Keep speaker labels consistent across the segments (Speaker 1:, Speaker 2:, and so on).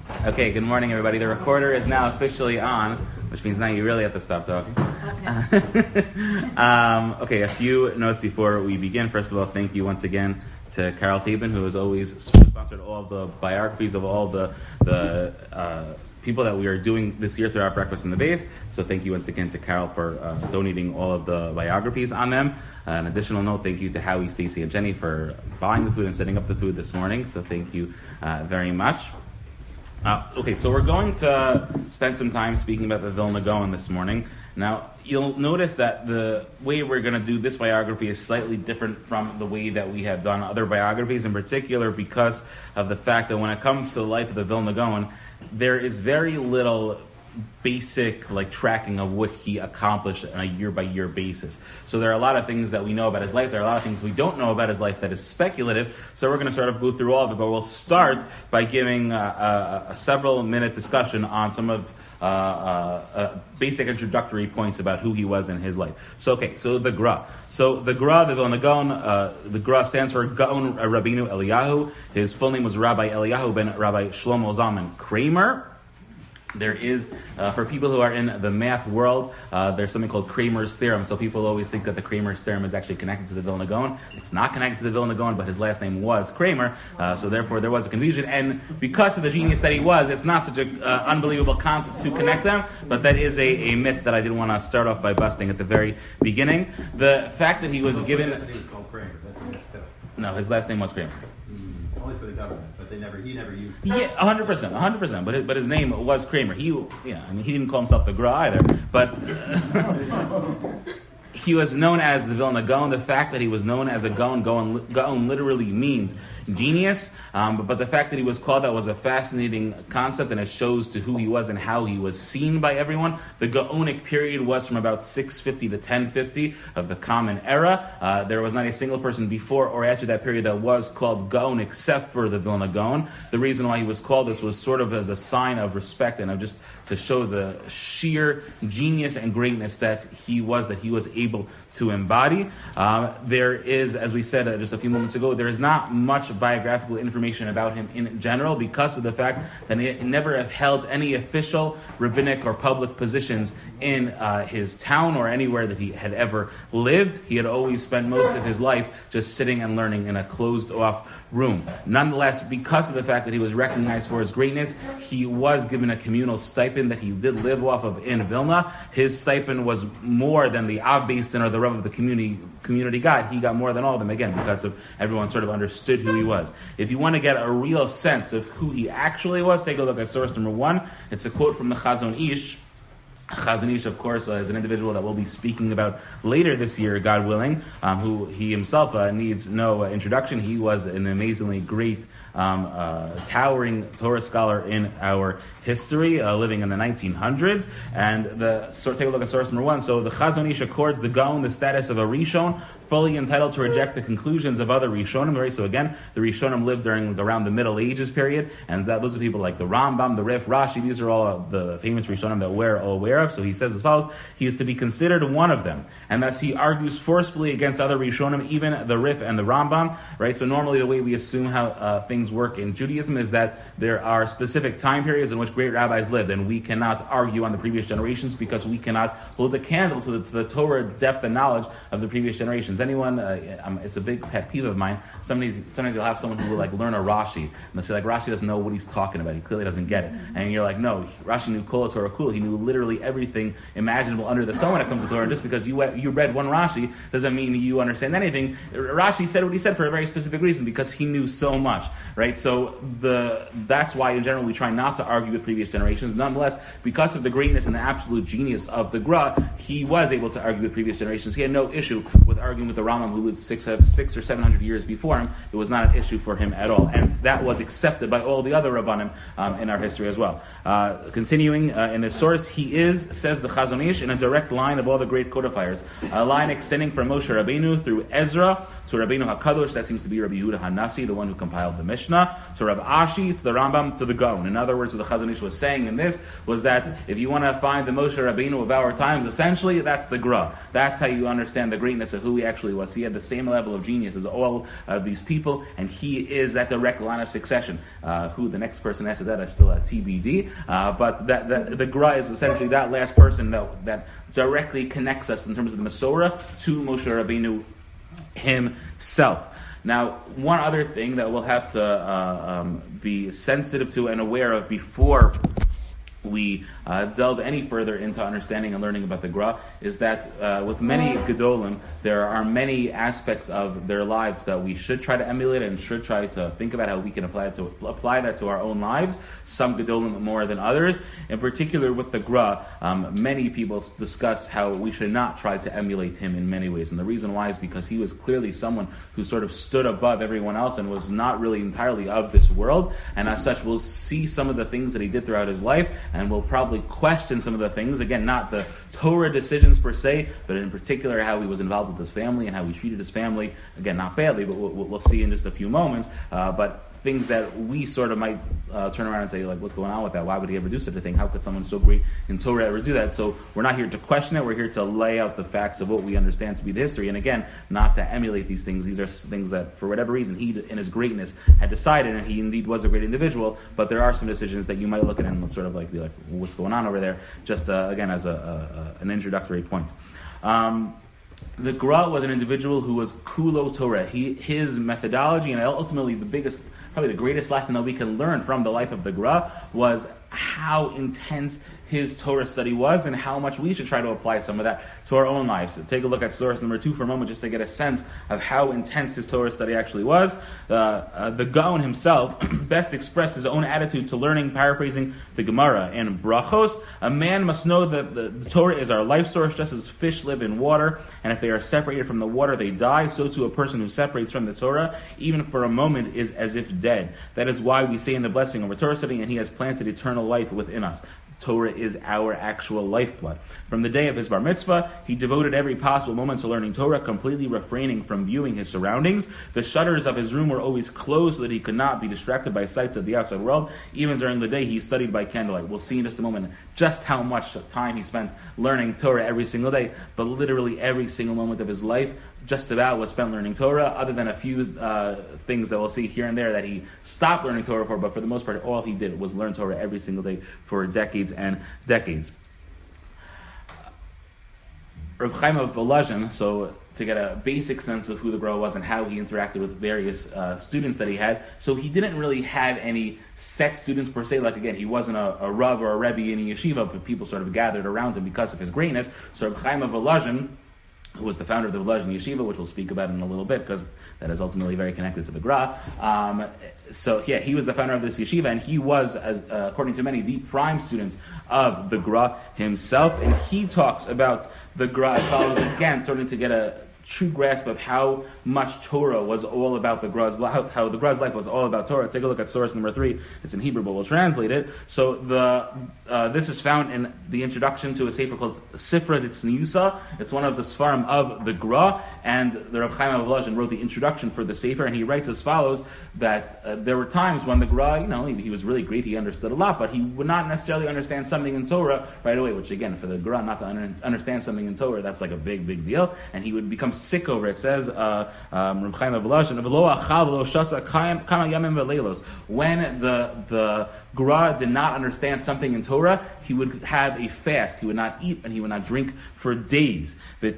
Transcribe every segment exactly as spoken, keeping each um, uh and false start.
Speaker 1: Okay, good morning, everybody. The recorder is now officially on, which means now you really have to stop talking. Okay. um, okay, a few notes before we begin. First of all, thank you once again to Carol Tabin, who has always sponsored all of the biographies of all the the uh, people that we are doing this year throughout Breakfast in the Base. So thank you once again to Carol for uh, donating all of the biographies on them. Uh, an additional note, thank you to Howie, Stacy, and Jenny for buying the food and setting up the food this morning. So thank you uh, very much. Uh, okay, so we're going to spend some time speaking about the Vilna Gaon this morning. Now, you'll notice that the way we're going to do this biography is slightly different from the way that we have done other biographies, in particular because of the fact that when it comes to the life of the Vilna Gaon, there is very little basic like tracking of what he accomplished on a year-by-year basis. So there are a lot of things that we know about his life. There are a lot of things we don't know about his life that is speculative. So we're going to sort of go through all of it, but we'll start by giving uh, a, a several-minute discussion on some of uh, uh, uh, basic introductory points about who he was in his life. So okay, so the Gra. So the Gra, the Vilna Gaon, uh, the Gra stands for Gaon Rabbeinu Eliyahu. His full name was Rabbi Eliyahu ben Rabbi Shlomo Zalman Kramer. There is, uh, for people who are in the math world, uh, there's something called Kramer's theorem. So people always think that the Kramer's theorem is actually connected to the Vilna Gaon. It's not connected to the Vilna Gaon, but his last name was Kramer. Uh, so therefore there was a confusion. And because of the genius that he was, it's not such an uh, unbelievable concept to connect them. But that is a, a myth that I did want to start off by busting at the very beginning. The fact that he was
Speaker 2: also
Speaker 1: given...
Speaker 2: His name is called Kramer. That's a myth too.
Speaker 1: No, his last name was Kramer.
Speaker 2: Only for the government, but they never. He never used it.
Speaker 1: Yeah, one hundred percent, one hundred percent. But his, but his name was Kramer. He, yeah, I mean, he didn't call himself the Gra either. But uh, he was known as the Vilna Gaon. The fact that he was known as a Gaon, Gaon, Gaon literally means genius. Um, but, but the fact that he was called that was a fascinating concept, and it shows to who he was and how he was seen by everyone. The Gaonic period was from about six fifty to ten fifty of the Common Era. Uh, there was not a single person before or after that period that was called Gaon except for the Vilna Gaon. The reason why he was called this was sort of as a sign of respect and of just to show the sheer genius and greatness that he was, that he was able to embody. Uh, there is, as we said uh, just a few moments ago, there is not much biographical information about him in general because of the fact that he never have held any official rabbinic or public positions in uh, his town or anywhere that he had ever lived. He had always spent most of his life just sitting and learning in a closed-off room. Nonetheless, because of the fact that he was recognized for his greatness, he was given a communal stipend that he did live off of in Vilna. His stipend was more than the Av Beis Din or the Rav of the community community got. He got more than all of them, again, because of everyone sort of understood who he was. If you want to get a real sense of who he actually was, take a look at source number one. It's a quote from the Chazon Ish. Chazon Ish, of course, uh, is an individual that we'll be speaking about later this year, God willing, um, who he himself uh, needs no uh, introduction. He was an amazingly great, um, uh, towering Torah scholar in our history, uh, living in the nineteen hundreds. And the so take a look at source number one. So the Chazon Ish accords the Gaon the status of a Rishon, fully entitled to reject the conclusions of other Rishonim. Right? So again, the Rishonim lived during around the Middle Ages period, and that, those are people like the Rambam, the Rif, Rashi. These are all the famous Rishonim that we're all aware of. So he says as follows: he is to be considered one of them, and thus he argues forcefully against other Rishonim, even the Rif and the Rambam. Right? So normally the way we assume how uh, things work in Judaism is that there are specific time periods in which great rabbis lived, and we cannot argue on the previous generations because we cannot hold a candle to the, to the Torah depth and knowledge of the previous generations. Anyone, uh, um, it's a big pet peeve of mine. Sometimes, sometimes you'll have someone who will like learn a Rashi, and they'll say like Rashi doesn't know what he's talking about. He clearly doesn't get it. And you're like, no, Rashi knew Kol Torah Kul. He knew literally everything imaginable under the sun when it comes to Torah. And just because you you read one Rashi doesn't mean you understand anything. Rashi said what he said for a very specific reason, because he knew so much, right? So the that's why in general we try not to argue with previous generations. Nonetheless, because of the greatness and the absolute genius of the Gra, he was able to argue with previous generations. He had no issue with arguing with the Rambam, who lived six, six or seven hundred years before him. It was not an issue for him at all, and that was accepted by all the other Rabbanim um, in our history as well. Uh, continuing uh, in the source, he is, says the Chazon Ish, in a direct line of all the great codifiers, a line extending from Moshe Rabbeinu through Ezra to Rabbeinu HaKadosh. That seems to be Rabbi Yehuda HaNasi, the one who compiled the Mishnah, to Rabbi Ashi, to the Rambam, to the Gaon. In other words, what the Chazon Ish was saying in this was that if you want to find the Moshe Rabbeinu of our times, essentially that's the Gra. That's how you understand the greatness of who he actually actually was. He had the same level of genius as all of these people, and he is that direct line of succession. Uh, who the next person after that is still at T B D, uh, but that, that the Gra is essentially that last person that, that directly connects us in terms of the Masorah to Moshe Rabbeinu himself. Now, one other thing that we'll have to uh, um, be sensitive to and aware of before we uh, delve any further into understanding and learning about the Gra is that uh, with many Gedolim, there are many aspects of their lives that we should try to emulate and should try to think about how we can apply it to apply that to our own lives. Some Gedolim more than others. In particular, with the Gra, um, many people discuss how we should not try to emulate him in many ways, and the reason why is because he was clearly someone who sort of stood above everyone else and was not really entirely of this world. And as such, we'll see some of the things that he did throughout his life, and we'll probably question some of the things, again, not the Torah decisions per se, but in particular how he was involved with his family and how he treated his family, again, not badly, but we'll, we'll see in just a few moments, uh, but things that we sort of might uh, turn around and say, like, what's going on with that? Why would he ever do such a thing? How could someone so great in Torah ever do that? So we're not here to question it, we're here to lay out the facts of what we understand to be the history, and again, not to emulate these things. These are things that, for whatever reason, he, in his greatness, had decided, and he indeed was a great individual, but there are some decisions that you might look at and sort of like be like, well, what's going on over there? Just, uh, again, as a, a, a, an introductory point. Um, The Gra was an individual who was kulo Torah. He, his methodology, and ultimately the biggest, probably the greatest lesson that we can learn from the life of the Gra was how intense his Torah study was and how much we should try to apply some of that to our own lives. So take a look at source number two for a moment just to get a sense of how intense his Torah study actually was. Uh, uh, the Gaon himself best expressed his own attitude to learning, paraphrasing the Gemara in Brachos. A man must know that the, the Torah is our life source, just as fish live in water, and if they are separated from the water, they die. So too a person who separates from the Torah, even for a moment, is as if dead. That is why we say in the blessing over Torah study, and he has planted eternal life within us. Torah is our actual lifeblood. From the day of his bar mitzvah, he devoted every possible moment to learning Torah, completely refraining from viewing his surroundings. The shutters of his room were always closed so that he could not be distracted by sights of the outside world. Even during the day, he studied by candlelight. We'll see in just a moment just how much time he spent learning Torah every single day, but literally every single moment of his life just about was spent learning Torah, other than a few uh, things that we'll see here and there that he stopped learning Torah for, but for the most part, all he did was learn Torah every single day for decades and decades. Reb Chaim of Volozhin, so to get a basic sense of who the Gra was and how he interacted with various uh, students that he had, so he didn't really have any set students per se, like again, he wasn't a, a Rav or a Rebbe in a yeshiva, but people sort of gathered around him because of his greatness. So Reb Chaim of Volozhin, who was the founder of the Volozhin Yeshiva, which we'll speak about in a little bit, because that is ultimately very connected to the Gra. Um, so, yeah, he was the founder of this yeshiva, and he was, as uh, according to many, the prime student of the Gra himself. And he talks about the Gra as follows, again, starting to get a true grasp of how much Torah was all about the Gra's life, how the Gra's life was all about Torah. Take a look at source number three. It's in Hebrew, but we'll translate it. So the uh, this is found in the introduction to a sefer called Sifra Ditzniusa. It's one of the Sfarim of the Gra, and the Reb Chaim of Volozhin wrote the introduction for the sefer, and he writes as follows, that uh, there were times when the Gra, you know, he, he was really great, he understood a lot, but he would not necessarily understand something in Torah right away, which again, for the Gra not to un- understand something in Torah, that's like a big, big deal, and he would become sick over it. It says, uh, um, Reb Chaim of Volozhin, when the the Gra did not understand something in Torah, he would have a fast. He would not eat and he would not drink for days. His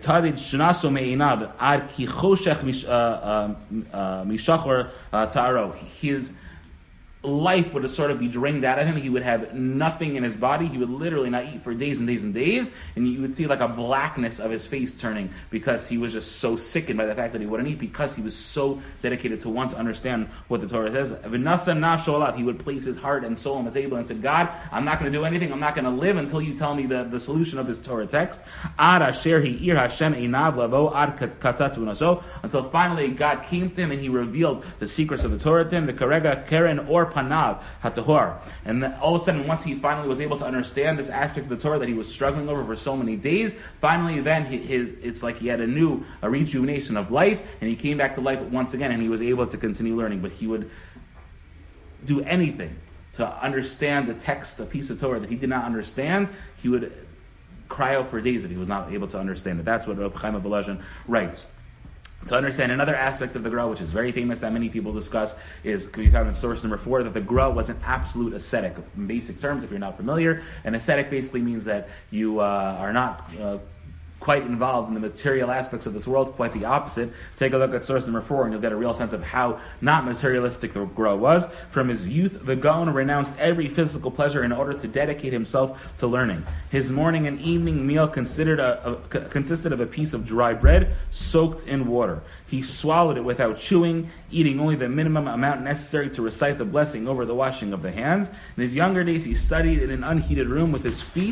Speaker 1: life would sort of be drained out of him. He would have nothing in his body. He would literally not eat for days and days and days, and you would see like a blackness of his face turning because he was just so sickened by the fact that he wouldn't eat, because he was so dedicated to want to understand what the Torah says. He would place his heart and soul on the table and said, God, I'm not going to do anything. I'm not going to live until you tell me the, the solution of this Torah text. Until finally God came to him and he revealed the secrets of the Torah to him, the Karega, Keren, or Panav, Hatahor. And then all of a sudden, once he finally was able to understand this aspect of the Torah that he was struggling over for so many days, finally then he, his, it's like he had a new a rejuvenation of life, and he came back to life once again, and he was able to continue learning. But he would do anything to understand the text, a piece of Torah that he did not understand. He would cry out for days that he was not able to understand it. That's what Reb Chaim of Volozhin writes. To understand another aspect of the Gra, which is very famous that many people discuss, is can be found in source number four, that the Gra was an absolute ascetic. In basic terms, if you're not familiar, an ascetic basically means that you uh, are not uh, quite involved in the material aspects of this world, quite the opposite. Take a look at source number four and you'll get a real sense of how not materialistic the Gra was. From his youth, the Gaon renounced every physical pleasure in order to dedicate himself to learning. His morning and evening meal considered a, a, consisted of a piece of dry bread soaked in water. He swallowed it without chewing, eating only the minimum amount necessary to recite the blessing over the washing of the hands. In his younger days, he studied in an unheated room with his feet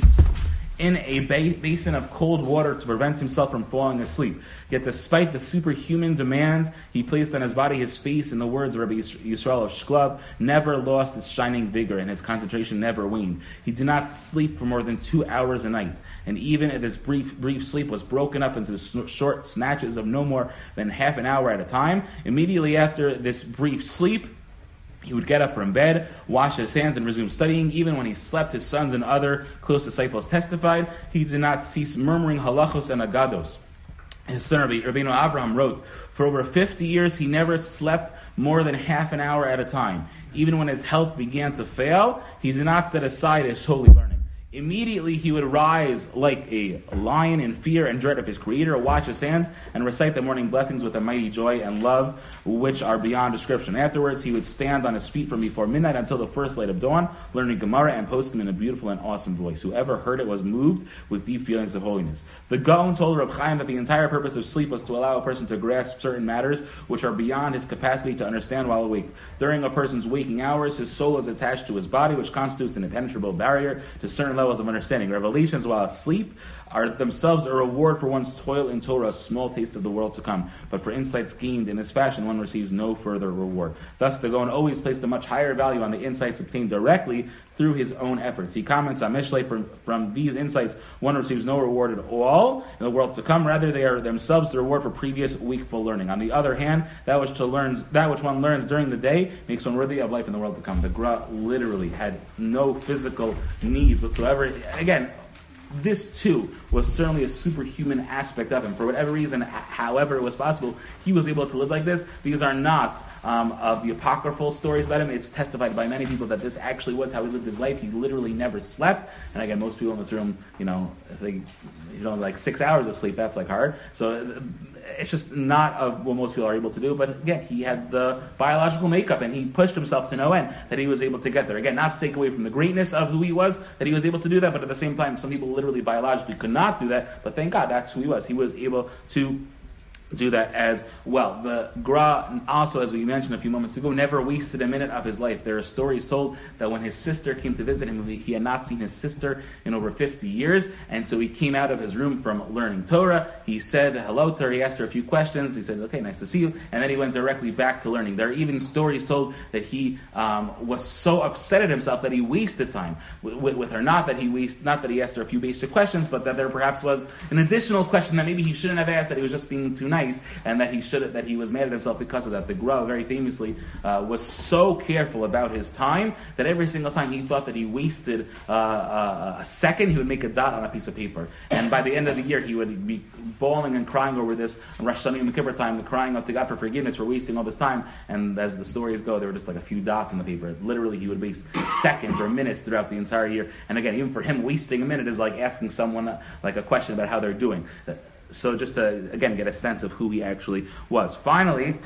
Speaker 1: in a ba- basin of cold water to prevent himself from falling asleep. Yet despite the superhuman demands he placed on his body, his face, in the words of Rabbi Yisrael of Shklov, never lost its shining vigor and his concentration never waned. He did not sleep for more than two hours a night, and even if his brief brief sleep was broken up into sn- short snatches of no more than half an hour at a time, immediately after this brief sleep, he would get up from bed, wash his hands, and resume studying. Even when he slept, his sons and other close disciples testified he did not cease murmuring halachos and agados. His son Rabbeinu Avraham wrote, for over fifty years he never slept more than half an hour at a time. Even when his health began to fail, he did not set aside his holy learning. Immediately he would rise like a lion in fear and dread of his Creator, wash his hands, and recite the morning blessings with a mighty joy and love which are beyond description. Afterwards he would stand on his feet from before midnight until the first light of dawn, learning Gemara and posting in a beautiful and awesome voice. Whoever heard it was moved with deep feelings of holiness. The Gaon told Reb Chaim that the entire purpose of sleep was to allow a person to grasp certain matters which are beyond his capacity to understand while awake. During a person's waking hours, his soul is attached to his body, which constitutes an impenetrable barrier to certain levels of understanding. Revelations while asleep are themselves a reward for one's toil in Torah, a small taste of the world to come. But for insights gained in this fashion, one receives no further reward. Thus, the Gaon always placed a much higher value on the insights obtained directly through his own efforts. He comments on Mishlei, from, from these insights, one receives no reward at all in the world to come. Rather, they are themselves the reward for previous wakeful learning. On the other hand, that which to learns, that which one learns during the day makes one worthy of life in the world to come. The Gra literally had no physical needs whatsoever. Again, this too was certainly a superhuman aspect of him. For whatever reason, however it was possible, he was able to live like this. These are not um, of the apocryphal stories about him. It's testified by many people that this actually was how he lived his life. He literally never slept. And again, most people in this room, you know, if they, you know, like six hours of sleep, that's like hard. So it's just not of what most people are able to do. But again, he had the biological makeup and he pushed himself to no end that he was able to get there. Again, not to take away from the greatness of who he was, that he was able to do that, but at the same time, some people literally biologically could not do that. But thank God, that's who he was. He was able to do that as well. The Gra also, as we mentioned a few moments ago, never wasted a minute of his life. There are stories told that when his sister came to visit him, he had not seen his sister in over fifty years, and so he came out of his room from learning Torah. He said hello to her, he asked her a few questions, he said, okay, nice to see you, and then he went directly back to learning. There are even stories told that he um, was so upset at himself that he wasted time with, with her. Not that he waste, not that he asked her a few basic questions, but that there perhaps was an additional question that maybe he shouldn't have asked, that he was just being too nice, and that he should that he was mad at himself because of that. The Gra, very famously, uh, was so careful about his time that every single time he thought that he wasted uh, uh, a second, he would make a dot on a piece of paper. And by the end of the year, he would be bawling and crying over this on Rosh Hashanah Yom Kippur time, crying out to God for forgiveness for wasting all this time. And as the stories go, there were just like a few dots on the paper. Literally, he would waste seconds or minutes throughout the entire year. And again, even for him, wasting a minute is like asking someone uh, like a question about how they're doing. So just to, again, get a sense of who he actually was. Finally,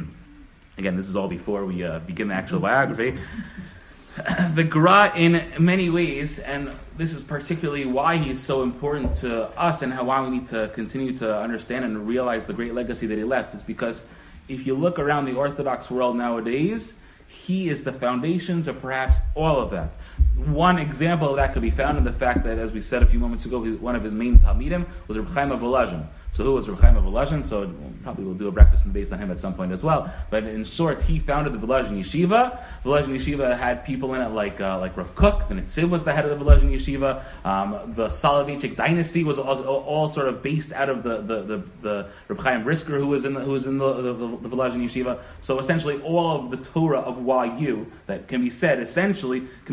Speaker 1: again, this is all before we uh, begin the actual biography, the Gra, in many ways, and this is particularly why he's so important to us and how, why we need to continue to understand and realize the great legacy that he left, is because if you look around the Orthodox world nowadays, he is the foundation to perhaps all of that. One example of that could be found in the fact that, as we said a few moments ago, one of his main Talmidim was Reb Chaim of Volozhin. So who was Reb Chaim of Volozhin? So probably we'll do a breakfast and based on him at some point as well. But in short, he founded the Volozhin Yeshiva. Volozhin Yeshiva had people in it like uh, like Rav Kook. The Netziv was the head of the Volozhin Yeshiva. Um, the Soloveitchik dynasty was all, all, all sort of based out of the the the, the Reb Chaim Brisker, who was in the, who was in the, the, the, the Volozhin Yeshiva. So essentially, all of the Torah of Y U that can be said essentially can be traced back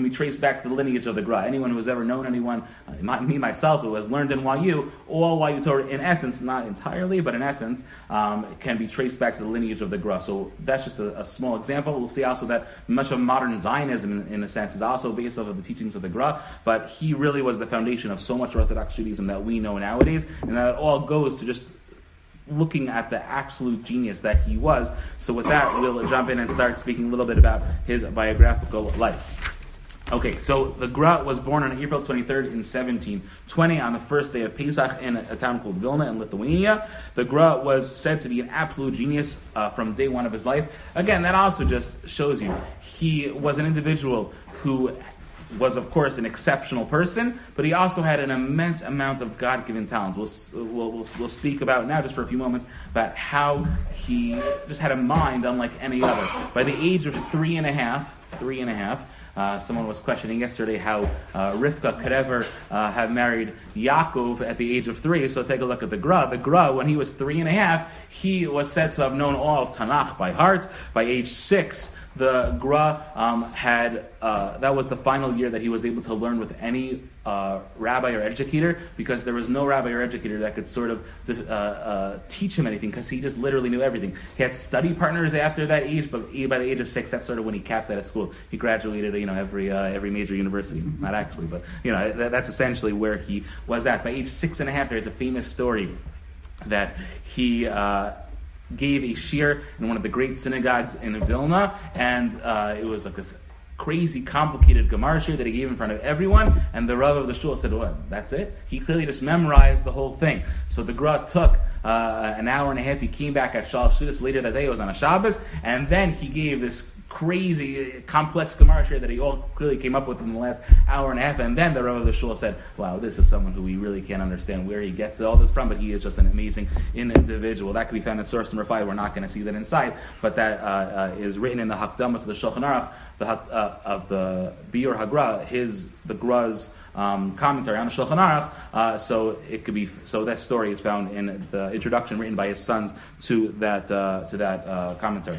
Speaker 1: back to the lineage of the Gra. Anyone who has ever known anyone, uh, my, me myself, who has learned in Y U, all Y U Torah, in essence, not entirely, but in essence, um, can be traced back to the lineage of the Gra. So that's just a, a small example. We'll see also that much of modern Zionism, in, in a sense, is also based off of the teachings of the Gra, but he really was the foundation of so much Orthodox Judaism that we know nowadays, and that it all goes to just looking at the absolute genius that he was. So with that, we'll jump in and start speaking a little bit about his biographical life. Okay, so the Gra was born on April twenty-third in seventeen twenty on the first day of Pesach in a town called Vilna in Lithuania. The Gra was said to be an absolute genius uh, from day one of his life. Again, that also just shows you he was an individual who was, of course, an exceptional person, but he also had an immense amount of God-given talent. We'll, we'll, we'll, we'll speak about now, just for a few moments, about how he just had a mind unlike any other. By the age of three and a half, three and a half, Uh, someone was questioning yesterday how uh, Rivka could ever uh, have married Yaakov at the age of three. So take a look at the Gra. The Gra, when he was three and a half, he was said to have known all of Tanakh by heart. By age six, the Gra um, had, uh, that was the final year that he was able to learn with any uh, rabbi or educator, because there was no rabbi or educator that could sort of uh, uh, teach him anything, because he just literally knew everything. He had study partners after that age, but by the age of six, that's sort of when he capped that at school. He graduated, you know, every uh, every major university. Not actually, but, you know, that, that's essentially where he was at. By age six and a half, there's a famous story that he uh, gave a shir in one of the great synagogues in Vilna, and uh, it was like this crazy, complicated Gemara shir that he gave in front of everyone, and the Rav of the shul said, "What? That's it?" He clearly just memorized the whole thing. So the Gra took uh, an hour and a half. He came back at Shal Shudis later that day. It was on a Shabbos, and then he gave this crazy, complex Gemara shir that he all clearly came up with in the last hour and a half. And then the Rav of the shul said, "Wow, this is someone who we really can't understand where he gets all this from, but he is just an amazing individual." That could be found in source number five. We're not going to see that inside, but that uh, uh, is written in the Hakdama to the Shulchan Aruch, the uh, of the Biur HaGra, his the Gra's Um, commentary on the Shulchan Aruch, uh, so it could be. So that story is found in the introduction written by his sons to that uh, to that uh, commentary.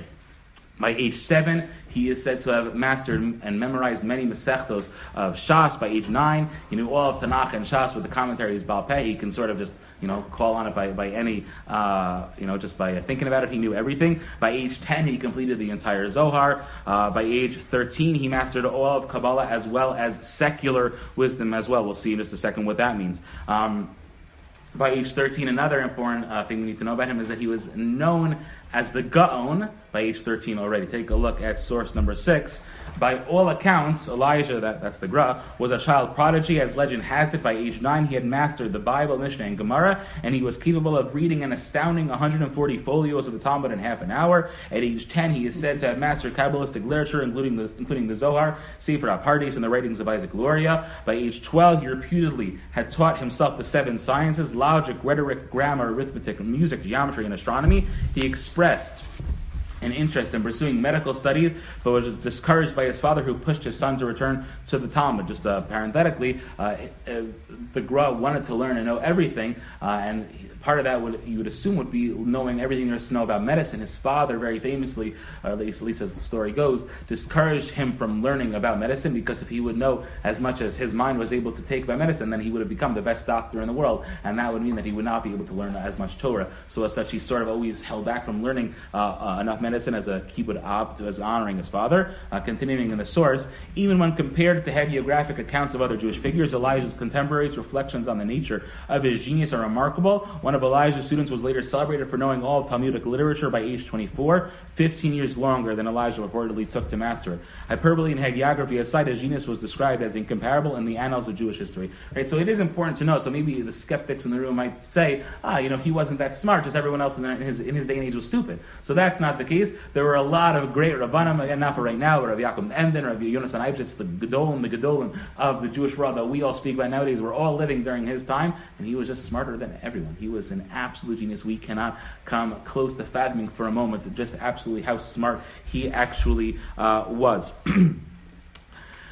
Speaker 1: By age seven, he is said to have mastered and memorized many Masechtos of Shas. By age nine, he knew all of Tanakh and Shas with the commentaries Baal Peh. He can sort of just, you know, call on it by, by any, uh, you know, just by thinking about it. He knew everything. By age ten, he completed the entire Zohar. Uh, by age thirteen, he mastered all of Kabbalah as well as secular wisdom as well. We'll see in just a second what that means. Um, By age thirteen, another important uh, thing we need to know about him is that he was known as the Gaon by age thirteen already. Take a look at source number six. By all accounts, Elijah, that, that's the Gra, was a child prodigy. As legend has it, by age nine, he had mastered the Bible, Mishnah, and Gemara, and he was capable of reading an astounding one hundred forty folios of the Talmud in half an hour. At age ten, he is said to have mastered Kabbalistic literature, including the, including the Zohar, Sefer HaPardis, and the writings of Isaac Luria. By age twelve, he reputedly had taught himself the seven sciences: logic, rhetoric, grammar, arithmetic, music, geometry, and astronomy. He expressed an interest in pursuing medical studies, but was discouraged by his father, who pushed his son to return to the Talmud. Just uh, parenthetically, uh, uh, the Gra wanted to learn and know everything, uh, and part of that would you would assume would be knowing everything there is to know about medicine. His father, very famously, or at least, at least as the story goes, discouraged him from learning about medicine, because if he would know as much as his mind was able to take by medicine, then he would have become the best doctor in the world, and that would mean that he would not be able to learn as much Torah. So as such, he sort of always held back from learning uh, uh, enough medicine as a kibbud av, as honoring his father. Uh, continuing in the source, even when compared to hagiographic accounts of other Jewish figures, Elijah's contemporaries' reflections on the nature of his genius are remarkable. One of Elijah's students was later celebrated for knowing all of Talmudic literature by age twenty-four, fifteen years longer than Elijah reportedly took to master it. Hyperbole and hagiography aside, his genius was described as incomparable in the annals of Jewish history. Right, so it is important to know. So maybe the skeptics in the room might say, ah, you know, he wasn't that smart, just everyone else in his in his day and age was stupid. So that's not the case. There were a lot of great Rabbanim, again, not for right now, but Rav Yaakov Emden, Rav Yonasan Eibschitz, the Gedolim, the Gedolim of the Jewish world that we all speak about nowadays, were all living during his time, and he was just smarter than everyone. He was an absolute genius. We cannot come close to fathoming for a moment just absolutely how smart he actually uh, was.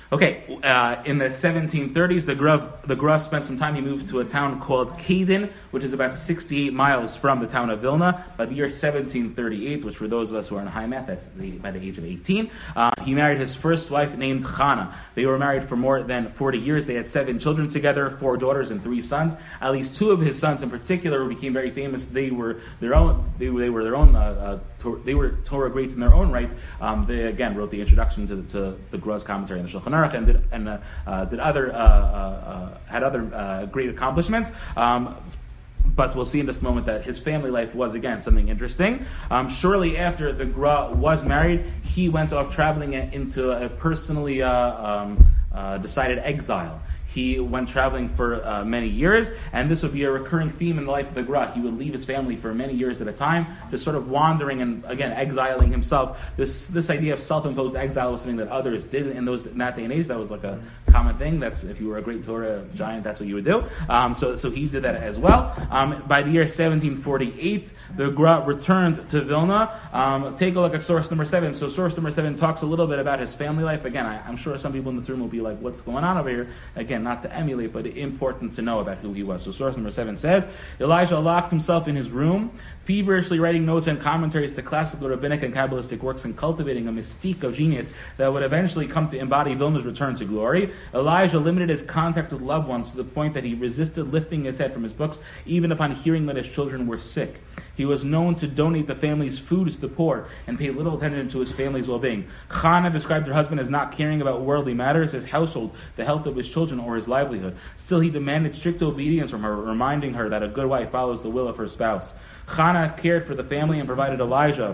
Speaker 1: Okay, uh, in the seventeen thirties, the Gra, the Gra spent some time. He moved to a town called Kaden, which is about sixty-eight miles from the town of Vilna. By the year seventeen thirty-eight, which for those of us who are in high math, that's the, by the age of eighteen, uh, he married his first wife named Chana. They were married for more than forty years. They had seven children together, four daughters and three sons. At least two of his sons in particular became very famous. They were their own, they, they were their own, uh, uh, to, they were Torah greats in their own right. Um, they, again, wrote the introduction to, to the Gra's commentary in the Shulchan and did, and uh, uh, did other uh, uh, uh, had other uh, great accomplishments. Um, but we'll see in this moment that his family life was again something interesting. Um, shortly after the Gra was married, he went off traveling into a personally uh, um, uh, decided exile. He went traveling for uh, many years, and this would be a recurring theme in the life of the Gra. He would leave his family for many years at a time, just sort of wandering and, again, exiling himself. This this idea of self-imposed exile was something that others did in those in that day and age. That was like a common thing. That's if you were a great Torah giant, that's what you would do. Um, so so he did that as well. Um, by the year seventeen forty-eight, the Gra returned to Vilna. Um, take a look at source number seven. So source number seven talks a little bit about his family life. Again, I, I'm sure some people in this room will be like, what's going on over here? Again, not to emulate, but important to know about who he was. So source number seven says, Elijah locked himself in his room, feverishly writing notes and commentaries to classical, rabbinic, and Kabbalistic works and cultivating a mystique of genius that would eventually come to embody Vilna's return to glory. Elijah limited his contact with loved ones to the point that he resisted lifting his head from his books, even upon hearing that his children were sick. He was known to donate the family's food to the poor and pay little attention to his family's well-being. Chana described her husband as not caring about worldly matters, his household, the health of his children, or his livelihood. Still, he demanded strict obedience from her, reminding her that a good wife follows the will of her spouse. Chana cared for the family and provided Elijah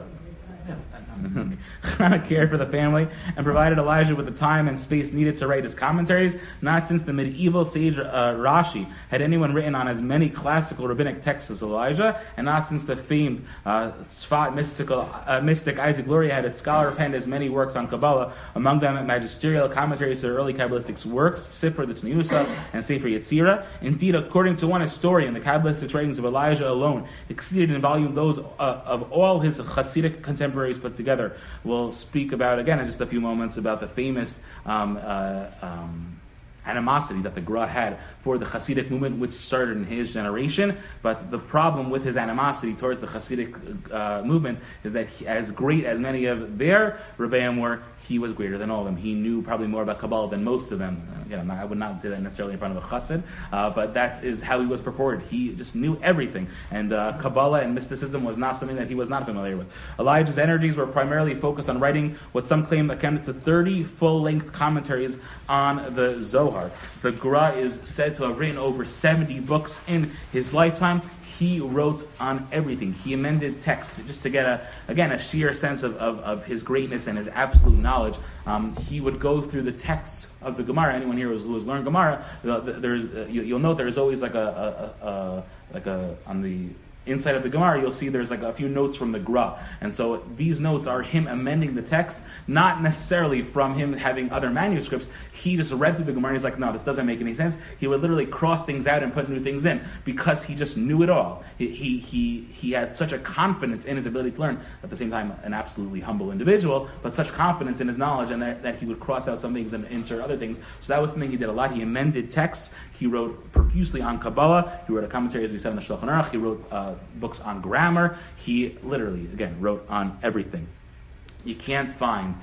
Speaker 1: Chana cared for the family and provided Elijah with the time and space needed to write his commentaries. Not since the medieval sage uh, Rashi had anyone written on as many classical rabbinic texts as Elijah, and not since the famed uh, Sfat mystical, uh, mystic Isaac Luria had a scholar penned as many works on Kabbalah, among them magisterial commentaries to early Kabbalistic works, Sifra the Tzniusa and Sefer Yetzirah. Indeed, according to one historian, the Kabbalistic writings of Elijah alone exceeded in volume those uh, of all his Hasidic contemporaries put together. We'll speak about, again, in just a few moments, about the famous um, uh, um, animosity that the Gra had for the Hasidic movement, which started in his generation. But the problem with his animosity towards the Hasidic uh, movement is that he, as great as many of their Rebbeim were, he was greater than all of them. He knew probably more about Kabbalah than most of them. Again, I would not say that necessarily in front of a chassid, uh, but that is how he was purported. He just knew everything. And uh, Kabbalah and mysticism was not something that he was not familiar with. Elijah's energies were primarily focused on writing what some claim amounted to thirty full-length commentaries on the Zohar. The Gra is said to have written over seventy books in his lifetime. He wrote on everything. He amended text just to get, a again, a sheer sense of, of, of his greatness and his absolute knowledge. Um, he would go through the texts of the Gemara. Anyone here who has learned Gemara, there's, uh, you, you'll note there's always like a, a, a, a like a, on the inside of the Gemara, you'll see there's like a few notes from the Gra. And so these notes are him amending the text, not necessarily from him having other manuscripts. He just read through the Gemara and he's like, no, this doesn't make any sense. He would literally cross things out and put new things in because he just knew it all. He he he, he had such a confidence in his ability to learn, at the same time an absolutely humble individual, but such confidence in his knowledge and that, that he would cross out some things and insert other things. So that was something he did a lot. He amended texts. He wrote profusely on Kabbalah. He wrote a commentary, as we said in the Shulchan Aruch. He wrote uh, books on grammar. He literally, again, wrote on everything. You can't find,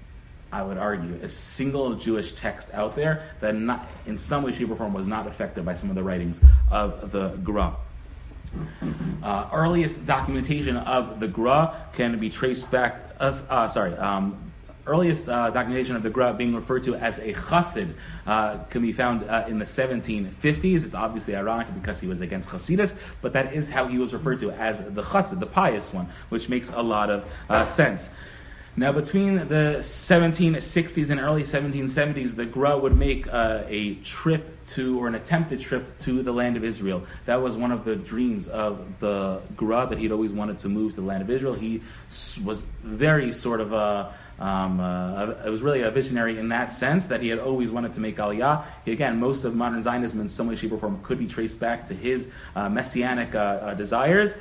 Speaker 1: I would argue, a single Jewish text out there that not, in some way, shape, or form was not affected by some of the writings of the Gra. Uh, earliest documentation of the Gra can be traced back, uh, uh, sorry, um, earliest uh, documentation of the Gra being referred to as a chassid uh, can be found uh, in the seventeen fifties. It's obviously ironic because he was against Hasidus, but that is how he was referred to, as the chassid, the pious one, which makes a lot of uh, sense. Now, between the seventeen sixties and early seventeen seventies, the Gra would make uh, a trip to, or an attempted trip to the land of Israel. That was one of the dreams of the Gra, that he'd always wanted to move to the land of Israel. He was very sort of a, um, uh, it was really a visionary in that sense, that he had always wanted to make Aliyah. Again, most of modern Zionism in some way, shape, or form could be traced back to his uh, messianic uh, uh, desires.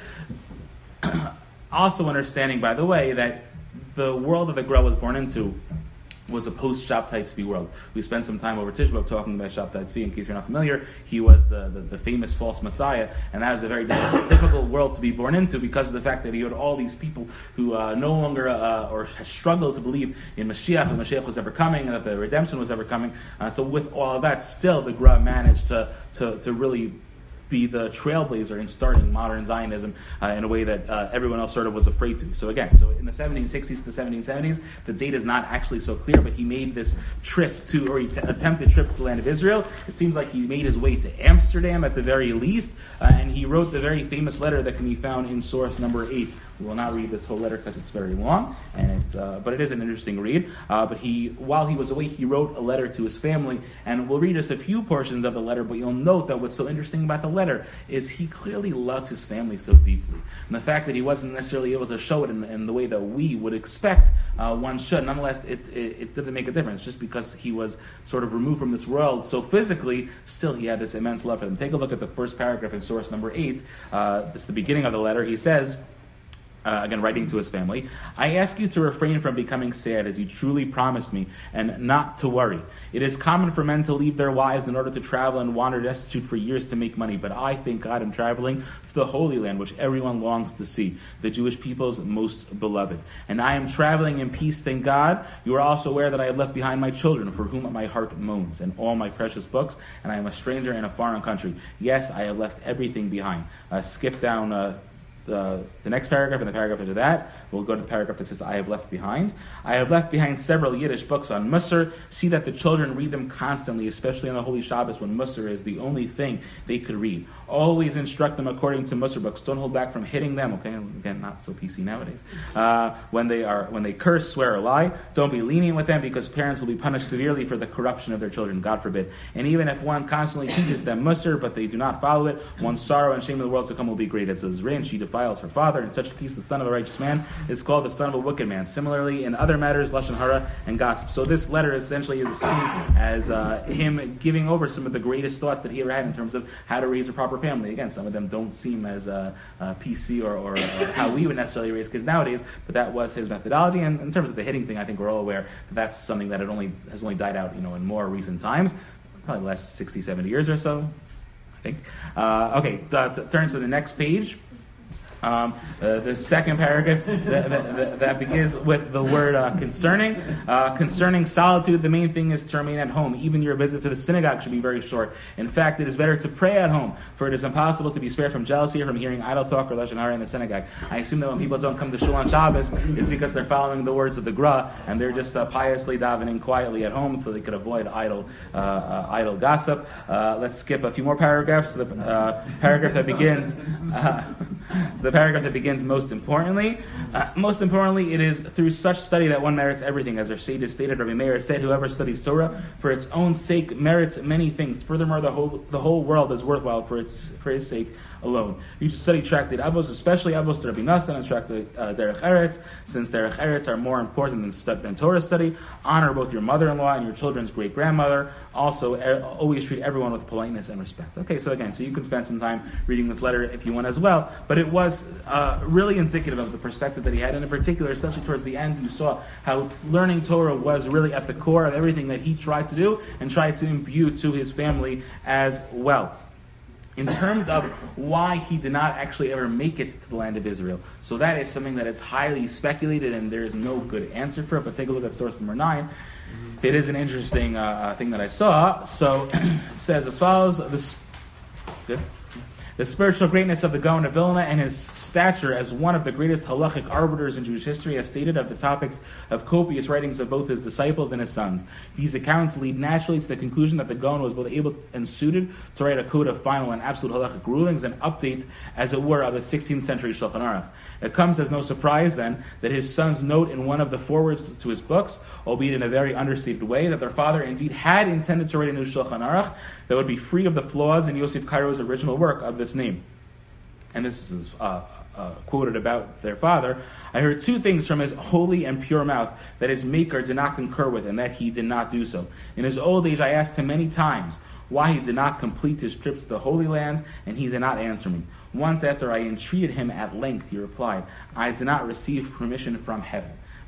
Speaker 1: Also understanding, by the way, that the world that the Gra was born into was a post-Shabtai Tzvi world. We spent some time over Tisha B'Av talking about Shabtai Tzvi. In case you're not familiar, he was the, the, the famous false Messiah, and that was a very difficult world to be born into because of the fact that he had all these people who uh, no longer uh, or struggled to believe in Mashiach, and Mashiach was ever coming, and that the redemption was ever coming. Uh, so with all of that, still the Gra managed to to, to really be the trailblazer in starting modern Zionism uh, in a way that uh, everyone else sort of was afraid to. So again, so in the seventeen sixties to the seventeen seventies, the date is not actually so clear, but he made this trip to, or he t- attempted trip to the land of Israel. It seems like he made his way to Amsterdam at the very least, uh, and he wrote the very famous letter that can be found in source number eight. We will not read this whole letter because it's very long, and it's, uh, but it is an interesting read. Uh, but he, while he was away, he wrote a letter to his family, and we'll read just a few portions of the letter, but you'll note that what's so interesting about the letter is he clearly loved his family so deeply. And the fact that he wasn't necessarily able to show it in, in the way that we would expect uh, one should, nonetheless, it, it, it didn't make a difference. Just because he was sort of removed from this world so physically, still he had this immense love for them. Take a look at the first paragraph in source number eight. Uh, this is the beginning of the letter. He says, Uh, again, writing to his family, I ask you to refrain from becoming sad as you truly promised me, and not to worry. It is common for men to leave their wives in order to travel and wander destitute for years to make money, but I, thank God, am traveling to the Holy Land, which everyone longs to see, the Jewish people's most beloved. And I am traveling in peace, thank God. You are also aware that I have left behind my children, for whom my heart moans, and all my precious books, and I am a stranger in a foreign country. Yes, I have left everything behind. Uh, skip down... Uh, The, the next paragraph and the paragraph after that, we'll go to the paragraph that says, I have left behind. I have left behind several Yiddish books on Musar. See that the children read them constantly, especially on the Holy Shabbos when Musar is the only thing they could read. Always instruct them according to Musar books. Don't hold back from hitting them. Okay, again, not so P C nowadays. Uh, when they are when they curse, swear, or lie, don't be lenient with them because parents will be punished severely for the corruption of their children, God forbid. And even if one constantly teaches them Musar, but they do not follow it, one's sorrow and shame of the world to come will be great. As is written, she defiles her father. In such a case, the son of a righteous man is called the son of a wicked man. Similarly, in other matters, lashon hara and gossip. So this letter essentially is seen as uh, him giving over some of the greatest thoughts that he ever had in terms of how to raise a proper family. Again, some of them don't seem as uh, uh, P C or, or, or how we would necessarily raise kids nowadays, but that was his methodology. And in terms of the hitting thing, I think we're all aware that that's something that it only has only died out, you know, in more recent times, probably the last sixty, seventy years or so, I think. Uh, okay, t- t- turn to the next page. Um, uh, the second paragraph that, that, that begins with the word uh, concerning. Uh, concerning solitude, the main thing is to remain at home. Even your visit to the synagogue should be very short. In fact, it is better to pray at home, for it is impossible to be spared from jealousy or from hearing idle talk or lashon hara in the synagogue. I assume that when people don't come to shul on Shabbos, it's because they're following the words of the Gra, and they're just uh, piously davening quietly at home so they could avoid idle uh, uh, idle gossip. Uh, let's skip a few more paragraphs. The uh, paragraph that begins... Uh, the paragraph that begins most importantly. Uh, most importantly, it is through such study that one merits everything. As our sages stated, Rabbi Meir said, whoever studies Torah for its own sake merits many things. Furthermore, the whole the whole world is worthwhile for its for his sake alone. You should study Tractate Avos, especially Avos to Rabbi Nassan and Tractate uh, Derech Eretz, since Derech Eretz are more important than, stu- than Torah study. Honor both your mother-in-law and your children's great-grandmother. Also, er, always treat everyone with politeness and respect. Okay, so again, so you can spend some time reading this letter if you want as well, but it was uh, really indicative of the perspective that he had, and in particular, especially towards the end, you saw how learning Torah was really at the core of everything that he tried to do and tried to imbue to his family as well. In terms of why he did not actually ever make it to the land of Israel. So that is something that is highly speculated and there is no good answer for it, but take a look at source number nine. It is an interesting uh, thing that I saw. So it says as follows, this, good. The spiritual greatness of the Gaon of Vilna and his stature as one of the greatest halachic arbiters in Jewish history as stated of the topics of copious writings of both his disciples and his sons. These accounts lead naturally to the conclusion that the Gaon was both able and suited to write a code of final and absolute halachic rulings and update, as it were, of the sixteenth century Shulchan Aruch. It comes as no surprise, then, that his sons note in one of the forewords to his books, albeit in a very understated way, that their father indeed had intended to write a new Shulchan Aruch that would be free of the flaws in Yosef Kairo's original work of this name. And this is uh, uh, quoted about their father. I heard two things from his holy and pure mouth that his maker did not concur with, and that he did not do so. In his old age I asked him many times why he did not complete his trip to the Holy Land, and he did not answer me. Once after I entreated him at length, he replied, I did not receive permission from heaven.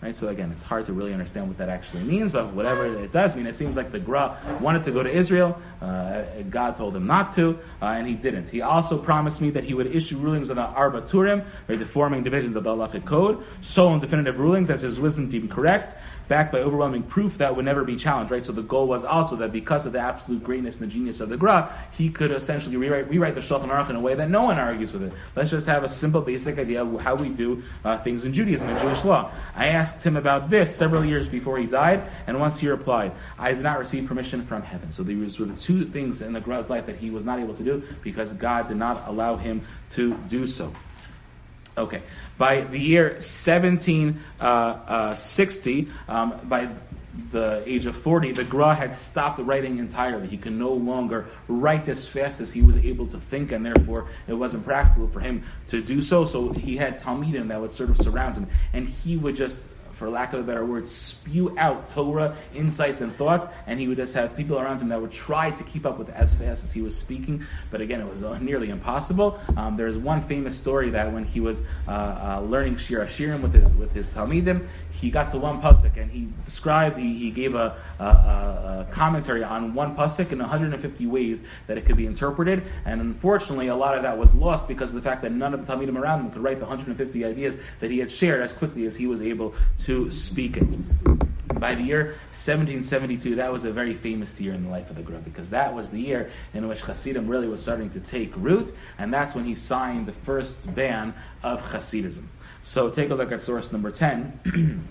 Speaker 1: Right? So again, it's hard to really understand what that actually means, but whatever it does mean, it seems like the Gra wanted to go to Israel. Uh, God told him not to, uh, and he didn't. He also promised me that he would issue rulings on the Arba Turim, or the forming divisions of the Halachic Code, sole and definitive rulings as his wisdom deemed correct, backed by overwhelming proof that would never be challenged, right? So the goal was also that because of the absolute greatness and the genius of the Gra, he could essentially rewrite, rewrite the Shulchan Aruch in a way that no one argues with it. Let's just have a simple, basic idea of how we do uh, things in Judaism and Jewish law. I asked him about this several years before he died, and once he replied, I did not receive permission from heaven. So these were the two things in the Gra's life that he was not able to do because God did not allow him to do so. Okay, by the year seventeen sixty, um, by the age of forty, the Gra had stopped writing entirely. He could no longer write as fast as he was able to think, and therefore it wasn't practical for him to do so. So he had Talmidim that would sort of surround him, and he would just, for lack of a better word, spew out Torah insights and thoughts, and he would just have people around him that would try to keep up with it as fast as he was speaking, but again, it was uh, nearly impossible. Um, there's one famous story that when he was uh, uh, learning Shir HaShirim with his with his Talmidim, he got to one pasuk, and he described, he, he gave a, a, a commentary on one pasuk in one hundred fifty ways that it could be interpreted, and unfortunately, a lot of that was lost because of the fact that none of the Talmidim around him could write the one hundred fifty ideas that he had shared as quickly as he was able to speak it. By the year seventeen seventy-two, that was a very famous year in the life of the Gra, because that was the year in which Hasidim really was starting to take root, and that's when he signed the first ban of Hasidism. So take a look at source number ten.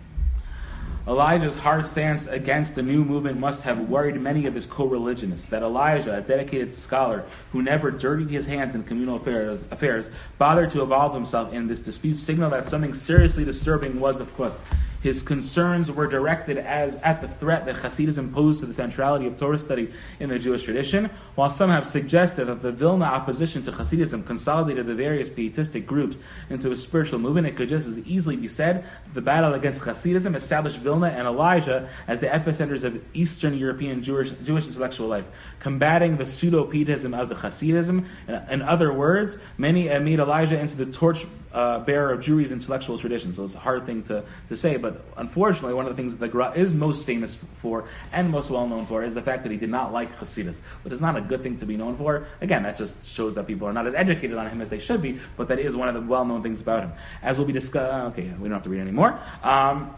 Speaker 1: Elijah's hard stance against the new movement must have worried many of his co-religionists. That Elijah, a dedicated scholar who never dirtied his hands in communal affairs, affairs bothered to involve himself in this dispute, signaled that something seriously disturbing was afoot. His concerns were directed as at the threat that Hasidism posed to the centrality of Torah study in the Jewish tradition, while some have suggested that the Vilna opposition to Hasidism consolidated the various pietistic groups into a spiritual movement. It could just as easily be said that the battle against Hasidism established Vilna and Elijah as the epicenters of Eastern European Jewish, Jewish intellectual life, combating the pseudo-pietism of the Hasidism. In other words, many uh, made Elijah into the torch uh, bearer of Jewry's intellectual tradition. So it's a hard thing to, to say, but unfortunately, one of the things that the Gra is most famous for and most well known for is the fact that he did not like Hasidus, which is not a good thing to be known for. Again, that just shows that people are not as educated on him as they should be, but that is one of the well known things about him. As will be discussed, okay, we don't have to read anymore. Um,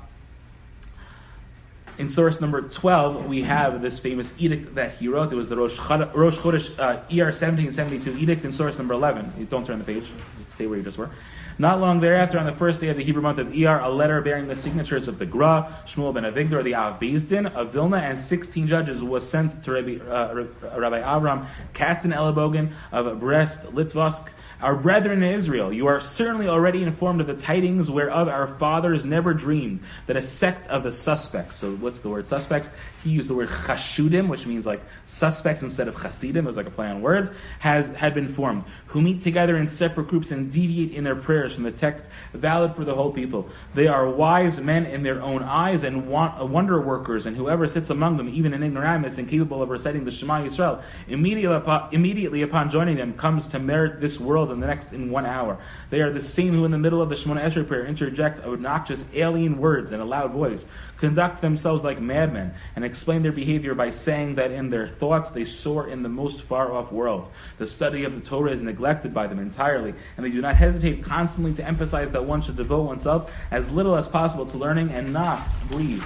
Speaker 1: In source number twelve, we have this famous edict that he wrote. It was the Rosh Chodesh uh, E R seventeen seventy-two edict in source number eleven. Don't turn the page. Stay where you just were. Not long thereafter, on the first day of the Hebrew month of Iyar, a letter bearing the signatures of the Gra, Shmuel ben Avigdor, the Av Beis Din of Vilna, and sixteen judges was sent to Rabbi, uh, Rabbi Avram Katzenelebogen of Brest Litovsk. Our brethren in Israel, you are certainly already informed of the tidings whereof our fathers never dreamed, that a sect of the suspects, so what's the word suspects? He used the word chashudim, which means like suspects instead of chasidim, it was like a play on words, has had been formed, who meet together in separate groups and deviate in their prayers from the text valid for the whole people. They are wise men in their own eyes and wonder workers, and whoever sits among them, even an ignoramus, incapable of reciting the Shema Yisrael, immediately upon, immediately upon joining them, comes to merit this world and the next in one hour. They are the same who in the middle of the Shemona Esrei prayer interject obnoxious alien words in a loud voice, conduct themselves like madmen, and explain their behavior by saying that in their thoughts they soar in the most far-off worlds. The study of the Torah is neglected by them entirely, and they do not hesitate constantly to emphasize that one should devote oneself as little as possible to learning and not grieve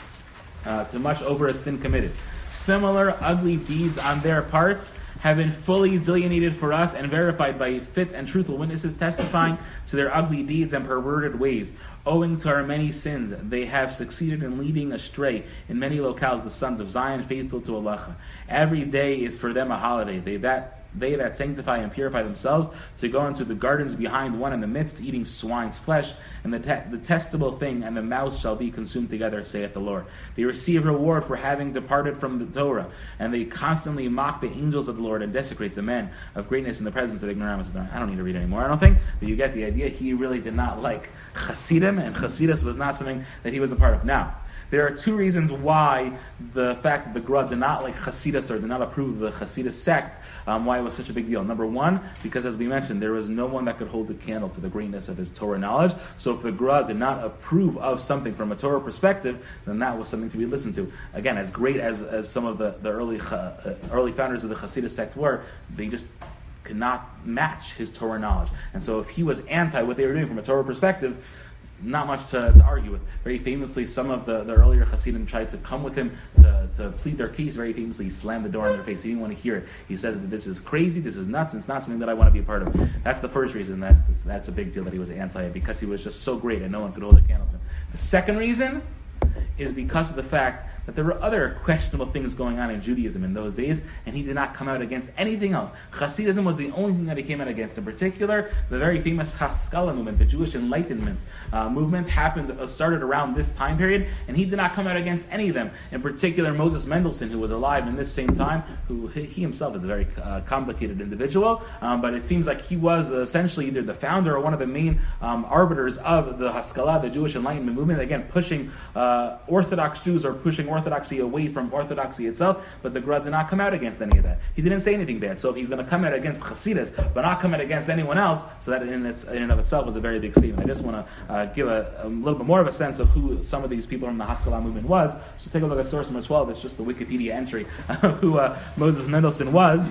Speaker 1: uh, too much over a sin committed. Similar ugly deeds on their part have been fully delineated for us and verified by fit and truthful witnesses testifying to their ugly deeds and perverted ways. Owing to our many sins, they have succeeded in leading astray in many locales the sons of Zion, faithful to Allah. Every day is for them a holiday. They that they that sanctify and purify themselves to go into the gardens behind one in the midst, eating swine's flesh, and the te- detestable thing and the mouse shall be consumed together, saith the Lord. They receive reward for having departed from the Torah, and they constantly mock the angels of the Lord and desecrate the men of greatness in the presence of ignoramus. I don't need to read anymore, I don't think, but you get the idea. He really did not like Hasidim, and Hasidus was not something that he was a part of. Now, There are two reasons why the fact that the Gra did not like Hasidus or did not approve of the Hasidus sect, um, why it was such a big deal. Number one, because as we mentioned, there was no one that could hold a candle to the greatness of his Torah knowledge. So if the Gra did not approve of something from a Torah perspective, then that was something to be listened to. Again, as great as, as some of the, the early uh, early founders of the Hasidus sect were, they just could not match his Torah knowledge. And so if he was anti what they were doing from a Torah perspective, not much to, to argue with. Very famously, some of the, the earlier Hasidim tried to come with him to, to plead their case. Very famously, he slammed the door in their face. He didn't want to hear it. He said that this is crazy, this is nuts, and it's not something that I want to be a part of. That's the first reason. That's the, that's a big deal that he was anti it, because he was just so great and no one could hold a candle to him. The second reason is because of the fact that there were other questionable things going on in Judaism in those days, and he did not come out against anything else. Hasidism was the only thing that he came out against. In particular, the very famous Haskalah movement, the Jewish Enlightenment uh, movement, happened uh, started around this time period, and he did not come out against any of them. In particular, Moses Mendelssohn, who was alive in this same time, who he himself is a very uh, complicated individual, um, but it seems like he was uh, essentially either the founder or one of the main um, arbiters of the Haskalah, the Jewish Enlightenment movement, again, pushing uh, Orthodox Jews or pushing Orthodoxy away from Orthodoxy itself, but the Gra did not come out against any of that. He didn't say anything bad. So if he's going to come out against Hasidus, but not come out against anyone else, so that in, its, in and of itself was a very big statement. I just want to uh, give a, a little bit more of a sense of who some of these people from the Haskalah movement was. So take a look at source number twelve. It's just the Wikipedia entry of who uh, Moses Mendelssohn was.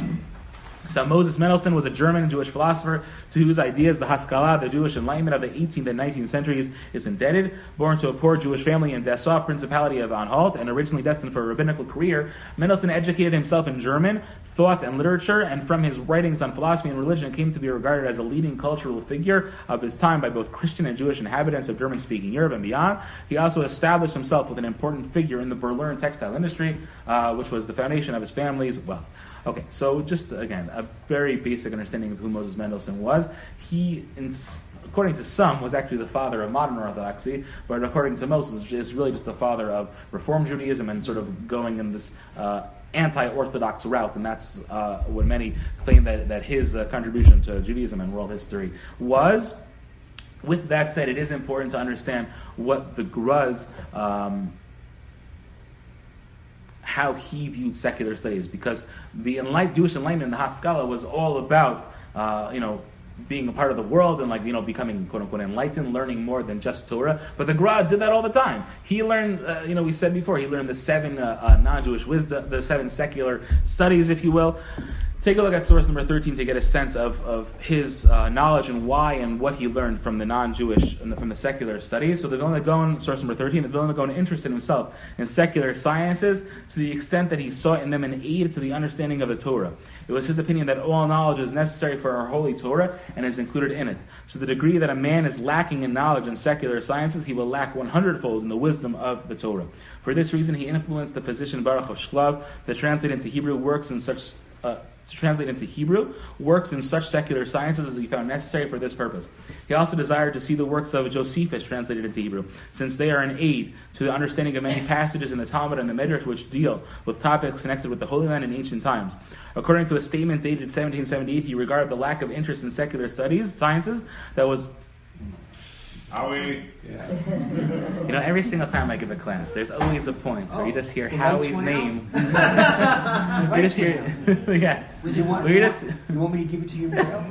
Speaker 1: So Moses Mendelssohn was a German Jewish philosopher to whose ideas the Haskalah, the Jewish Enlightenment of the eighteenth and nineteenth centuries, is indebted. Born to a poor Jewish family in Dessau, Principality of Anhalt, and originally destined for a rabbinical career, Mendelssohn educated himself in German, thought, and literature, and from his writings on philosophy and religion came to be regarded as a leading cultural figure of his time by both Christian and Jewish inhabitants of German-speaking Europe and beyond. He also established himself with an important figure in the Berlin textile industry, uh, which was the foundation of his family's wealth. Okay, so just, again, a very basic understanding of who Moses Mendelssohn was. He, in, according to some, was actually the father of modern Orthodoxy, but according to most, is really just the father of Reform Judaism and sort of going in this uh, anti-Orthodox route, and that's uh, what many claim that, that his uh, contribution to Judaism and world history was. With that said, it is important to understand what the Gra's um, how he viewed secular studies, because the enlight- Jewish Enlightenment, the Haskalah, was all about, uh, you know, being a part of the world and, like, you know, becoming quote unquote enlightened, learning more than just Torah. But the Gra did that all the time. He learned, uh, you know, we said before, he learned the seven uh, uh, non-Jewish wisdom, the seven secular studies, if you will. Take a look at source number thirteen to get a sense of, of his uh, knowledge and why and what he learned from the non-Jewish, from the secular studies. So the Vilna Gaon, source number thirteen, the Vilna Gaon interested himself in secular sciences to the extent that he saw in them an aid to the understanding of the Torah. It was his opinion that all knowledge is necessary for our holy Torah and is included in it. To the degree that a man is lacking in knowledge in secular sciences, he will lack one hundredfold in the wisdom of the Torah. For this reason, he influenced the physician Baruch of Shklov to translate into Hebrew works in such uh, to translate into Hebrew works in such secular sciences as he found necessary for this purpose. He also desired to see the works of Josephus translated into Hebrew, since they are an aid to the understanding of many passages in the Talmud and the Midrash which deal with topics connected with the Holy Land in ancient times. According to a statement dated seventeen seventy-eight, he regarded the lack of interest in secular studies, sciences, that was...
Speaker 3: Howie.
Speaker 4: Yeah.
Speaker 1: You know, every single time I give a class, there's always a point where you just hear
Speaker 4: the
Speaker 1: Howie's
Speaker 4: right
Speaker 1: name.
Speaker 4: one
Speaker 1: you just hear, yes.
Speaker 4: You want,
Speaker 1: Well,
Speaker 4: you,
Speaker 1: you're
Speaker 4: want,
Speaker 1: just-
Speaker 4: you want me to give it to you now?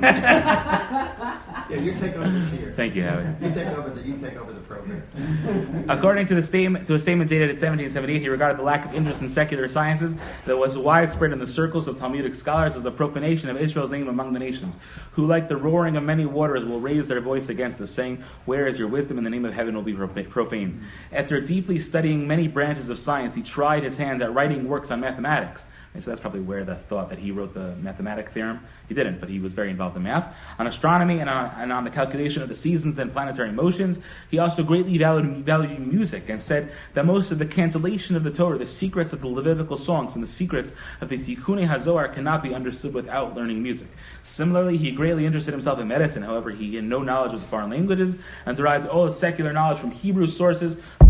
Speaker 2: Yeah, you take over the year.
Speaker 1: Thank you, Howie.
Speaker 2: You take over the you take over the program.
Speaker 1: According to the statement, to a statement dated in seventeen seventy-eight, he regarded the lack of interest in secular sciences that was widespread in the circles of Talmudic scholars as a profanation of Israel's name among the nations, who, like the roaring of many waters, will raise their voice against us, saying, "Where is your wisdom? In the name of heaven will be profaned." After deeply studying many branches of science, he tried his hand at writing works on mathematics. And so that's probably where the thought that he wrote the mathematic theorem. He didn't, but he was very involved in math. On astronomy and on, and on the calculation of the seasons and planetary motions. He also greatly valued, valued music and said that most of the cantillation of the Torah, the secrets of the Levitical songs, and the secrets of the Tikkun HaZohar cannot be understood without learning music. Similarly, he greatly interested himself in medicine. However, he had no knowledge of the foreign languages and derived all his secular knowledge from Hebrew sources.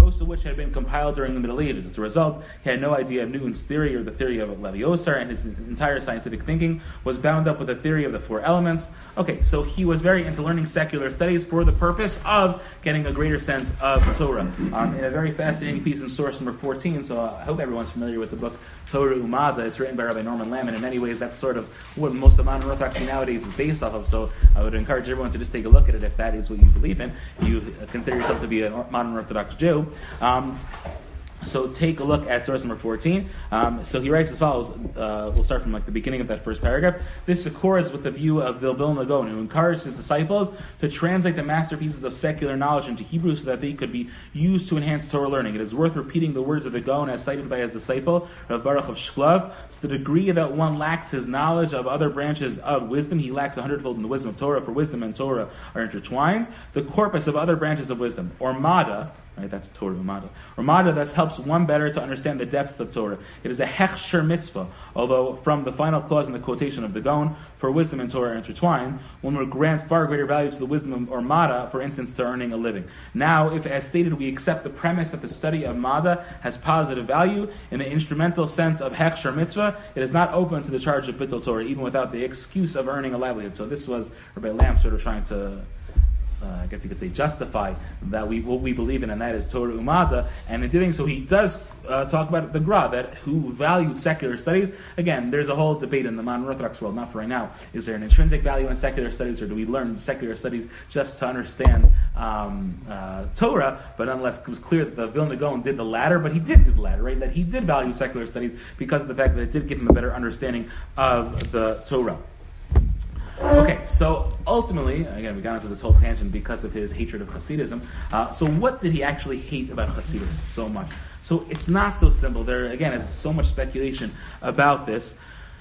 Speaker 1: most of which had been compiled during the Middle Ages. As a result, he had no idea of Newton's theory or the theory of Leviosa, and his entire scientific thinking was bound up with the theory of the four elements. Okay, so he was very into learning secular studies for the purpose of getting a greater sense of Torah. Um, in a very fascinating piece in source number fourteen, so I hope everyone's familiar with the book Torah Umada. It's written by Rabbi Norman Lamm, and in many ways that's sort of what most of modern Orthodoxy nowadays is based off of, so I would encourage everyone to just take a look at it if that is what you believe in. You consider yourself to be a modern Orthodox Jew. Um, So take a look at source number fourteen. Um, so he writes as follows. Uh, we'll start from like the beginning of that first paragraph. This accords with the view of the Vilna Gaon, who encouraged his disciples to translate the masterpieces of secular knowledge into Hebrew so that they could be used to enhance Torah learning. It is worth repeating the words of the Gaon as cited by his disciple, Rav Baruch of Shklov. To the degree that one lacks his knowledge of other branches of wisdom, he lacks a hundredfold in the wisdom of Torah, for wisdom and Torah are intertwined. The corpus of other branches of wisdom, or Mada, right, that's Torah Umada. Umada thus helps one better to understand the depths of Torah. It is a hechsher mitzvah, although from the final clause in the quotation of the Gaon, for wisdom and Torah are intertwined, one would grant far greater value to the wisdom of Umada, for instance, to earning a living. Now, if as stated we accept the premise that the study of Mada has positive value, in the instrumental sense of hechsher mitzvah, it is not open to the charge of bittul Torah, even without the excuse of earning a livelihood. So this was Rabbi Lamm sort of trying to Uh, I guess you could say justify that we what we believe in, and that is Torah Umada. And in doing so, he does uh, talk about the Gra, that who valued secular studies. Again, there's a whole debate in the modern Orthodox world, not for right now. Is there an intrinsic value in secular studies, or do we learn secular studies just to understand um, uh, Torah? But unless it was clear that the Vilna Gaon did the latter, but he did do the latter, right? That he did value secular studies because of the fact that it did give him a better understanding of the Torah. Okay, so ultimately, again, we got into this whole tangent because of his hatred of Hasidism. Uh, so what did he actually hate about Hasidus so much? So it's not so simple. There, again, is so much speculation about this.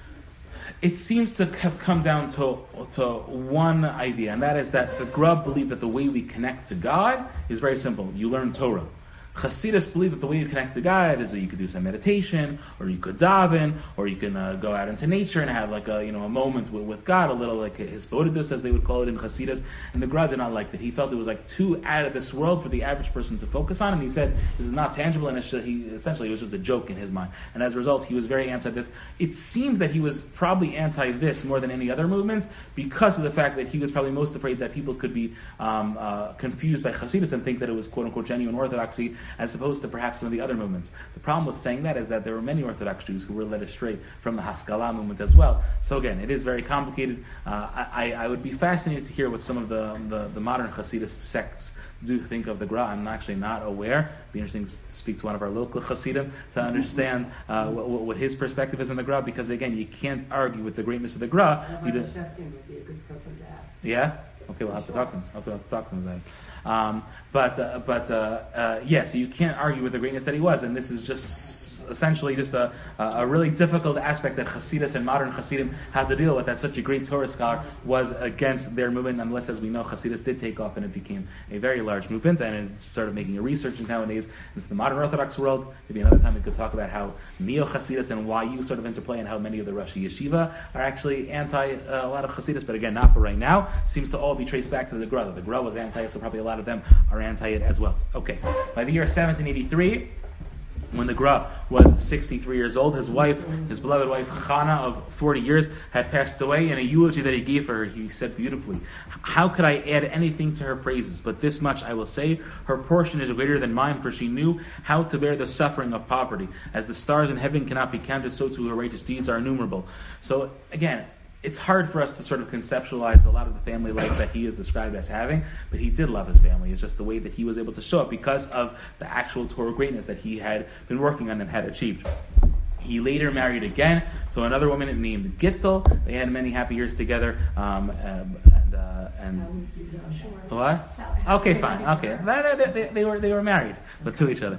Speaker 1: It seems to have come down to, to one idea, and that is that the Gra believed that the way we connect to God is very simple. You learn Torah. Hasidus believe that the way you connect to God is that you could do some meditation, or you could daven, or you can uh, go out into nature and have like a you know a moment with, with God, a little like his bodhidus, as they would call it in Hasidus. And the Gra did not like that. He felt it was like too out of this world for the average person to focus on, and he said this is not tangible, and it's just, he essentially it was just a joke in his mind. And as a result, he was very anti this. It seems that he was probably anti this more than any other movements because of the fact that he was probably most afraid that people could be um, uh, confused by Hasidus and think that it was quote unquote genuine orthodoxy, as opposed to perhaps some of the other movements. The problem with saying that is that there were many Orthodox Jews who were led astray from the Haskalah movement as well. So again, it is very complicated. Uh, I, I would be fascinated to hear what some of the, the, the modern Hasidus sects do think of the Gra. I'm actually not aware. It'd be interesting to speak to one of our local Hasidim to understand uh, what, what his perspective is on the Gra, because again, you can't argue with the greatness of the Gra.
Speaker 4: Rabbi Shefkin would be a good person to ask.
Speaker 1: Yeah? Okay, we'll have to talk to him. Okay, we'll have to talk to him about it. Um, but uh, but uh, uh, yeah, so you can't argue with the greatness that he was, and this is just essentially just a, a really difficult aspect that Hasidus and modern Hasidim have to deal with, that such a great Torah scholar was against their movement. Nonetheless, as we know, Hasidus did take off and it became a very large movement, and it started making a research nowadays. It's the modern Orthodox world. Maybe another time we could talk about how Neo-Hasidus and Y U sort of interplay, and how many of the Rashi Yeshiva are actually anti uh, a lot of Hasidus, but again, not for right now. Seems to all be traced back to the Gra. The Gra was anti it, so probably a lot of them are anti it as well. Okay, by the year seventeen eighty-three, when the Gra was sixty-three years old, his wife, his beloved wife, Chana, of forty years, had passed away. In a eulogy that he gave for her, he said beautifully, "How could I add anything to her praises? But this much I will say, her portion is greater than mine, for she knew how to bear the suffering of poverty. As the stars in heaven cannot be counted, so too her righteous deeds are innumerable." So again, it's hard for us to sort of conceptualize a lot of the family life that he is described as having, but he did love his family. It's just the way that he was able to show it because of the actual Torah greatness that he had been working on and had achieved. He later married again, so another woman named Gittel. They had many happy years together, um, and uh, and what? Okay, fine. Okay, they, they, they were they were married, but to each other.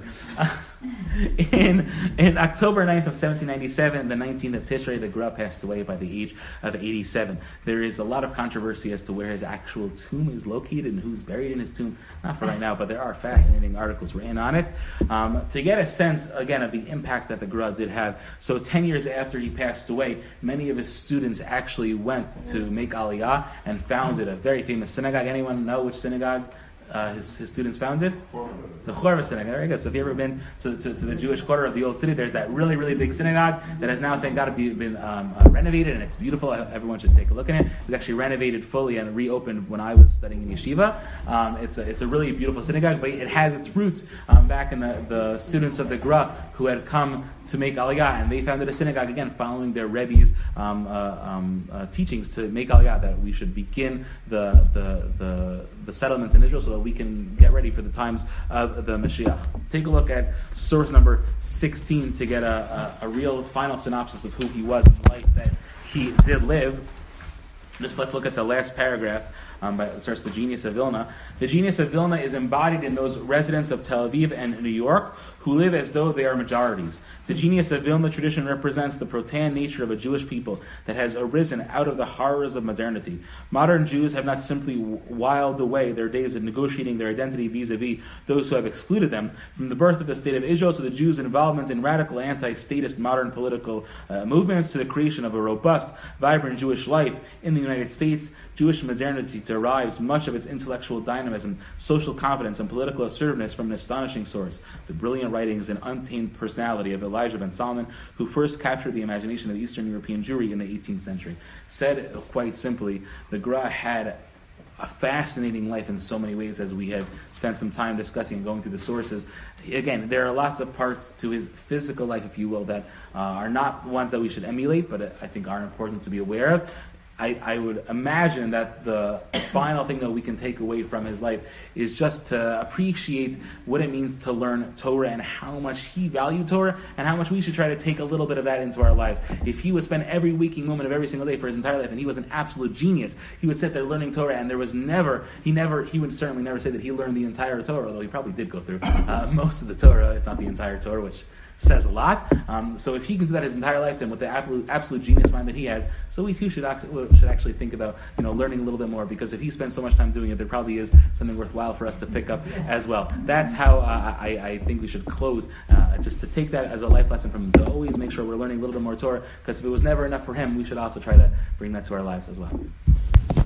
Speaker 1: in in October ninth of seventeen ninety-seven, the nineteenth of Tishrei, the Gra passed away by the age of eighty-seven. There is a lot of controversy as to where his actual tomb is located and who's buried in his tomb. Not for right now, but there are fascinating articles written on it. Um, to get a sense, again, of the impact that the Gra did have. So ten years after he passed away, many of his students actually went to make Aliyah and founded a very famous synagogue. Anyone know which synagogue uh, his, his students founded? The Chorva synagogue. Very good. So if you've ever been to, to, to the Jewish quarter of the old city, there's that really, really big synagogue that has now, thank God, been um, uh, renovated, and it's beautiful. Everyone should take a look at it. It was actually renovated fully and reopened when I was studying in yeshiva. Um, it's, a, it's a really beautiful synagogue, but it has its roots um, back in the, the students of the Gra who had come to make Aliyah, and they founded a synagogue, again, following their Rebbe's um, uh, um, uh, teachings to make Aliyah, that we should begin the, the, the, the settlements in Israel so that we can get ready for the times of the Mashiach. Take a look at source number sixteen to get a, a, a real final synopsis of who he was and the life that he did live. Just let's look at the last paragraph. Um, by, it starts the genius of Vilna. The genius of Vilna is embodied in those residents of Tel Aviv and New York who live as though they are majorities. The genius of Vilna tradition represents the protean nature of a Jewish people that has arisen out of the horrors of modernity. Modern Jews have not simply whiled away their days of negotiating their identity vis-a-vis those who have excluded them. From the birth of the State of Israel to the Jews' involvement in radical anti-statist modern political uh, movements to the creation of a robust, vibrant Jewish life in the United States, Jewish modernity derives much of its intellectual dynamism, social confidence, and political assertiveness from an astonishing source, the brilliant writings and untamed personality of Elijah ben Solomon, who first captured the imagination of Eastern European Jewry in the eighteenth century. Said quite simply, the Gra had a fascinating life in so many ways, as we have spent some time discussing and going through the sources. Again, there are lots of parts to his physical life, if you will, that uh, are not ones that we should emulate, but I think are important to be aware of. I, I would imagine that the final thing that we can take away from his life is just to appreciate what it means to learn Torah and how much he valued Torah and how much we should try to take a little bit of that into our lives. If he would spend every waking moment of every single day for his entire life and he was an absolute genius, he would sit there learning Torah, and there was never, he never, he would certainly never say that he learned the entire Torah, although he probably did go through uh, most of the Torah, if not the entire Torah, which says a lot. Um, so if he can do that his entire lifetime with the absolute, absolute genius mind that he has, so we too should, act, should actually think about, you know, learning a little bit more, because if he spends so much time doing it, there probably is something worthwhile for us to pick up as well. That's how uh, I, I think we should close, uh, just to take that as a life lesson from him, to always make sure we're learning a little bit more Torah, because if it was never enough for him, we should also try to bring that to our lives as well.